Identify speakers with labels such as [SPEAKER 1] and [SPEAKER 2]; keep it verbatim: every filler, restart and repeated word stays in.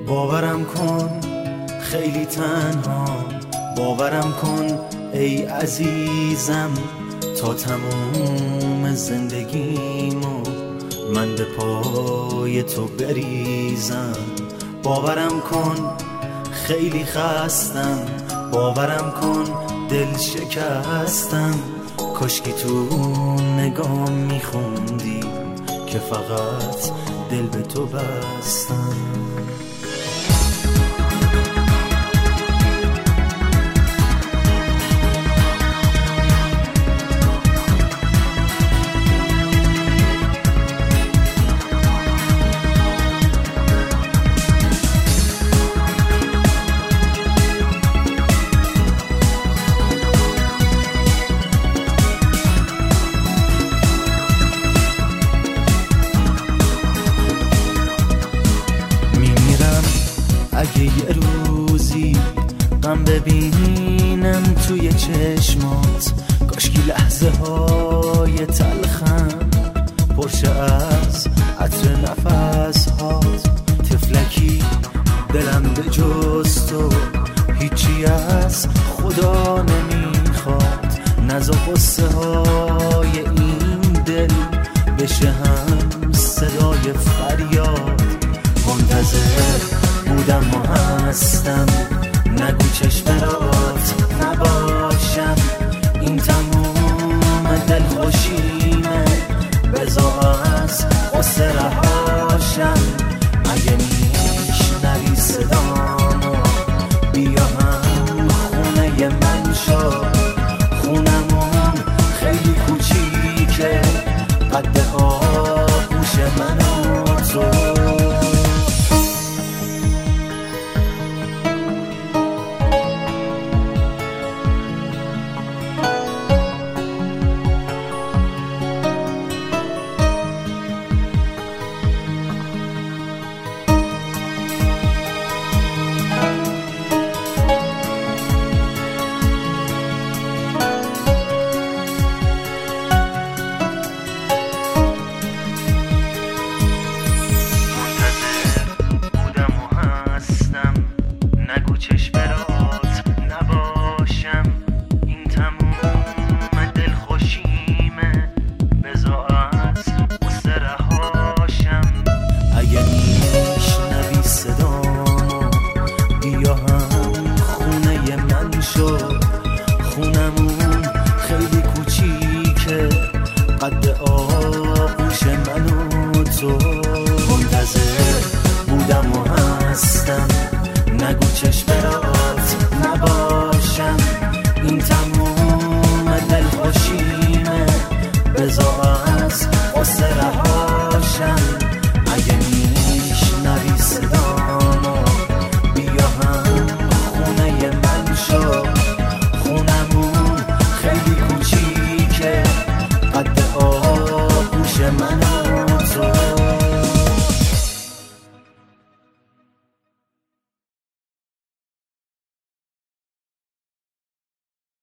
[SPEAKER 1] باورم کن خیلی تنها، باورم کن ای عزیزم، تا تموم زندگیمو من به پای تو بریزم. باورم کن خیلی خستم، باورم کن دل شکستم، کاشکی تو نگام میخوندی که فقط دل به تو بستم. اگه یه روزی غم ببینم توی چشمات، کاشکی لحظه های تلخم پرشه از عطر نفس هات، تفلکی دلم به جز تو هیچی از خدا نمیخواد، نزا قصه های این دل بشه هم صدای فریاد. منتظر بودم و هستم، نگو چشمرات نباشم، این تموم دل خوشیمه، بذار از قصه رهاشم. اگه میشنوی صدامو بیا هم خونه من شو، خونمون خیلی کوچیکه قد آغوش من و تو. خونمون خیلی کوچیکه قد آغوش من و تو. منتظر بودم و هستم، نگو چشمرات نباشم، این تموم دل خوشیمه، بذار از قصه رهاشم. اگه میشنوی صدامو بیا هم خونه من شو، خونمون خیلی کوچیکه قد آغوش من